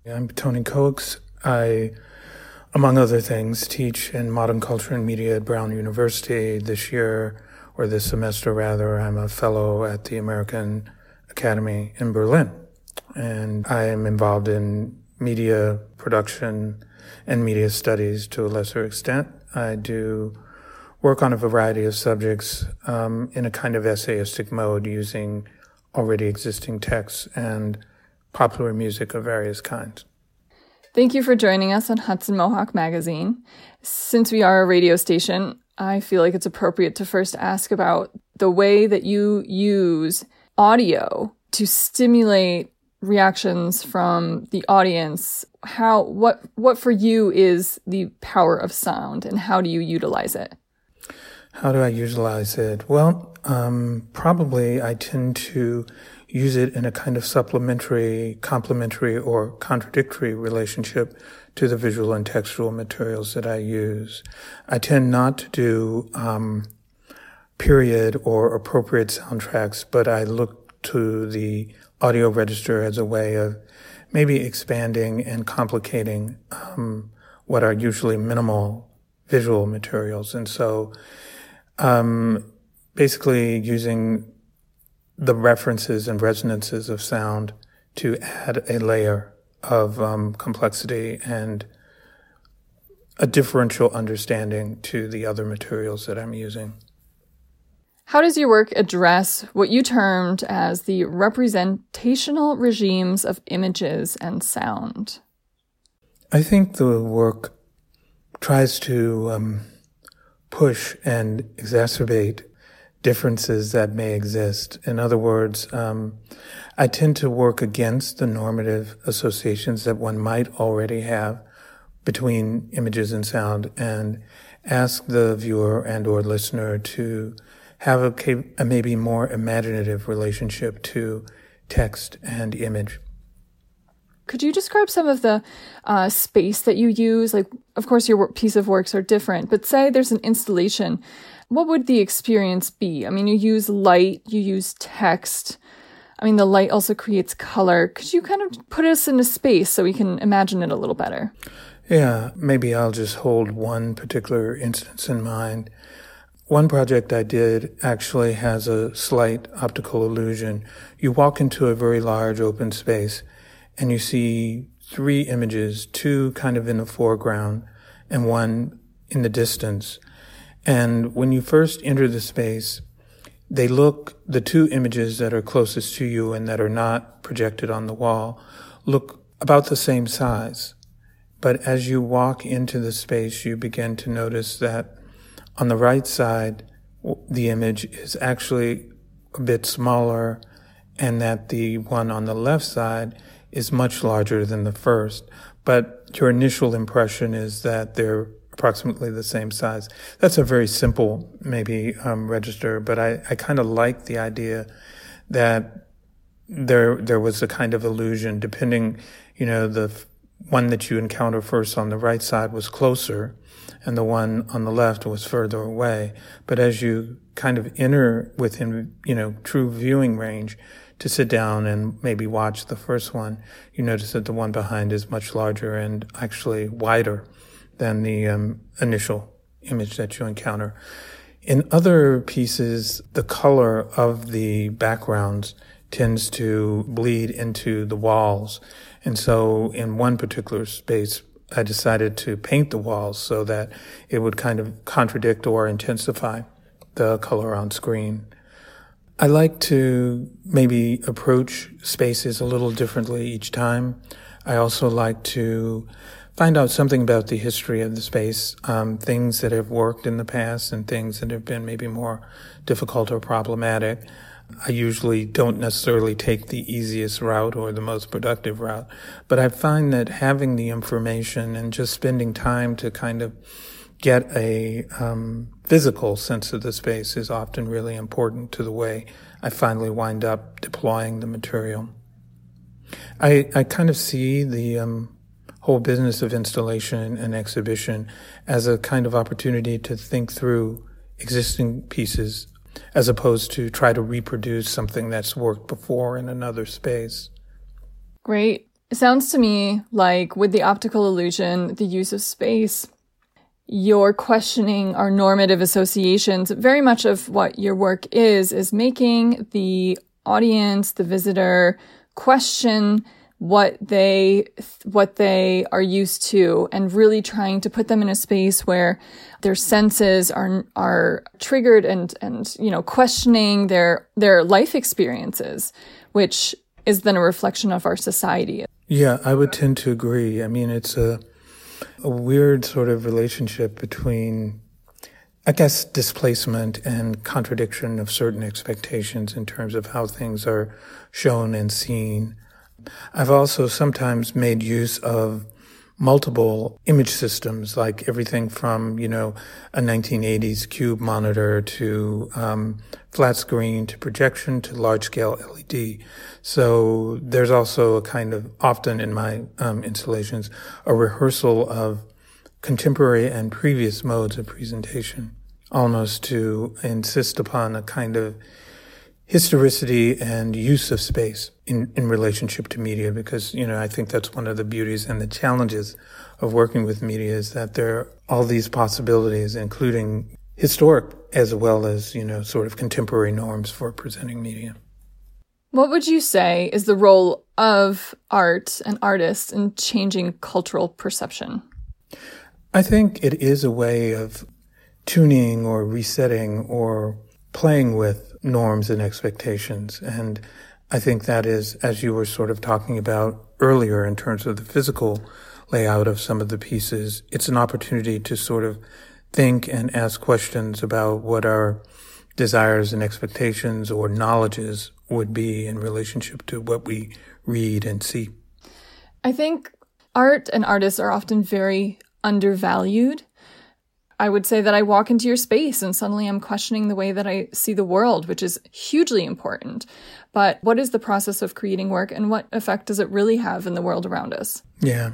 I'm Tony Coates. I, among other things, teach in modern culture and media at Brown University. This semester rather, I'm a fellow at the American Academy in Berlin. And I am involved in media production and media studies to a lesser extent. I do work on a variety of subjects in a kind of essayistic mode using already existing texts and popular music of various kinds. Thank you for joining us on Hudson Mohawk Magazine. Since we are a radio station, I feel like it's appropriate to first ask about the way that you use audio to stimulate reactions from the audience. What for you is the power of sound, and how do you utilize it? How do I utilize it? Well, probably I tend to use it in a kind of supplementary, complementary, or contradictory relationship to the visual and textual materials that I use. I tend not to do period or appropriate soundtracks, but I look to the audio register as a way of maybe expanding and complicating what are usually minimal visual materials. And so basically using the references and resonances of sound to add a layer of complexity and a differential understanding to the other materials that I'm using. How does your work address what you termed as the representational regimes of images and sound? I think the work tries to push and exacerbate differences that may exist. In other words, I tend to work against the normative associations that one might already have between images and sound, and ask the viewer and or listener to have a maybe more imaginative relationship to text and image. Could you describe some of the space that you use? Like, of course, your piece of works are different, but say there's an installation. What would the experience be? I mean, you use light, you use text. I mean, the light also creates color. Could you kind of put us in a space so we can imagine it a little better? Yeah, maybe I'll just hold one particular instance in mind. One project I did actually has a slight optical illusion. You walk into a very large open space and you see three images, two kind of in the foreground and one in the distance. And when you first enter the space, the two images that are closest to you and that are not projected on the wall look about the same size. But as you walk into the space, you begin to notice that on the right side, the image is actually a bit smaller, and that the one on the left side is much larger than the first. But your initial impression is that they're approximately the same size. That's a very simple, maybe, register, but I kind of like the idea that there was a kind of illusion, depending, the one that you encounter first on the right side was closer, and the one on the left was further away. But as you kind of enter within, true viewing range to sit down and maybe watch the first one, you notice that the one behind is much larger and actually wider than the initial image that you encounter. In other pieces, the color of the backgrounds tends to bleed into the walls. And so in one particular space, I decided to paint the walls so that it would kind of contradict or intensify the color on screen. I like to maybe approach spaces a little differently each time. I also like to find out something about the history of the space, things that have worked in the past and things that have been maybe more difficult or problematic. I usually don't necessarily take the easiest route or the most productive route, but I find that having the information and just spending time to kind of get a physical sense of the space is often really important to the way I finally wind up deploying the material. I kind of see the whole business of installation and exhibition as a kind of opportunity to think through existing pieces as opposed to try to reproduce something that's worked before in another space. Great. It sounds to me like with the optical illusion, the use of space, you're questioning our normative associations. Very much of what your work is making the audience, the visitor, question what they are used to, and really trying to put them in a space where their senses are triggered and questioning their life experiences, which is then a reflection of our society. Yeah, I would tend to agree. I mean, it's a weird sort of relationship between, I guess, displacement and contradiction of certain expectations in terms of how things are shown and seen. I've also sometimes made use of multiple image systems, like everything from, a 1980s cube monitor to flat screen to projection to large-scale LED. So there's also a kind of, often in my installations, a rehearsal of contemporary and previous modes of presentation, almost to insist upon a kind of historicity and use of space in relationship to media, because, I think that's one of the beauties and the challenges of working with media, is that there are all these possibilities, including historic as well as, sort of contemporary norms for presenting media. What would you say is the role of art and artists in changing cultural perception? I think it is a way of tuning or resetting or playing with norms and expectations. And I think that is, as you were sort of talking about earlier in terms of the physical layout of some of the pieces, it's an opportunity to sort of think and ask questions about what our desires and expectations or knowledges would be in relationship to what we read and see. I think art and artists are often very undervalued. I would say that I walk into your space and suddenly I'm questioning the way that I see the world, which is hugely important. But what is the process of creating work, and what effect does it really have in the world around us? Yeah,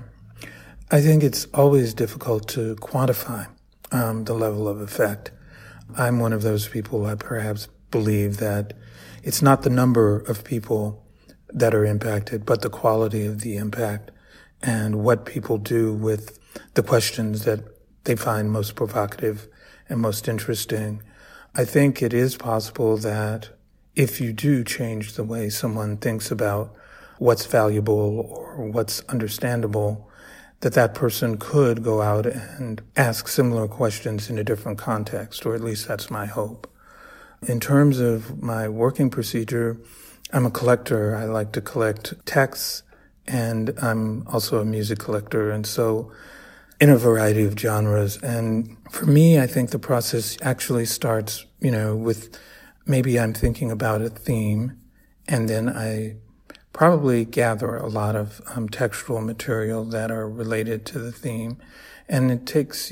I think it's always difficult to quantify the level of effect. I'm one of those people, I perhaps believe that it's not the number of people that are impacted, but the quality of the impact and what people do with the questions that they find most provocative and most interesting. I think it is possible that if you do change the way someone thinks about what's valuable or what's understandable, that person could go out and ask similar questions in a different context, or at least that's my hope. In terms of my working procedure, I'm a collector. I like to collect texts, and I'm also a music collector, and so in a variety of genres. And for me, I think the process actually starts, with maybe I'm thinking about a theme, and then I probably gather a lot of textual material that are related to the theme. And it takes,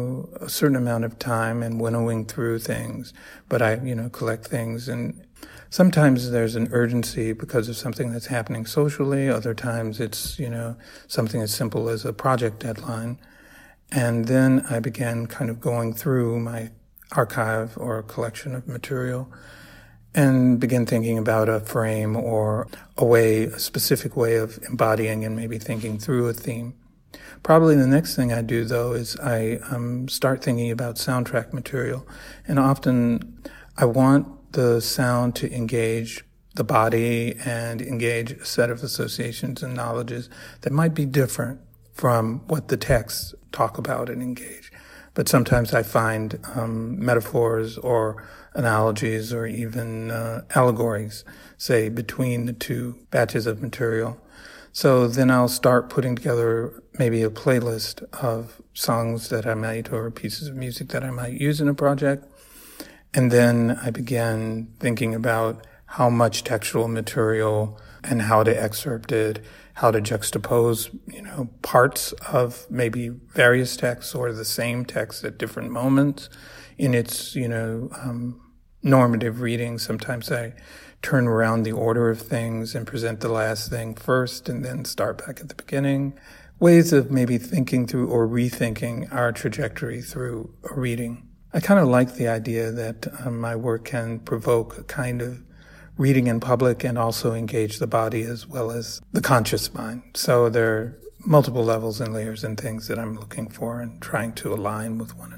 a certain amount of time and winnowing through things. But I, collect things. And sometimes there's an urgency because of something that's happening socially. Other times it's, something as simple as a project deadline. And then I began kind of going through my archive or a collection of material and begin thinking about a frame or a specific way of embodying and maybe thinking through a theme. Probably the next thing I do, though, is I start thinking about soundtrack material. And often I want the sound to engage the body and engage a set of associations and knowledges that might be different from what the texts talk about and engage. But sometimes I find metaphors or analogies or even allegories, say, between the two batches of material. So then I'll start putting together maybe a playlist of songs that I might, or pieces of music that I might use in a project. And then I began thinking about how much textual material and how to excerpt it, how to juxtapose, parts of maybe various texts or the same text at different moments in its, normative reading. Sometimes I turn around the order of things and present the last thing first and then start back at the beginning. Ways of maybe thinking through or rethinking our trajectory through a reading. I kind of like the idea that my work can provoke a kind of reading in public and also engage the body as well as the conscious mind. So there are multiple levels and layers and things that I'm looking for and trying to align with one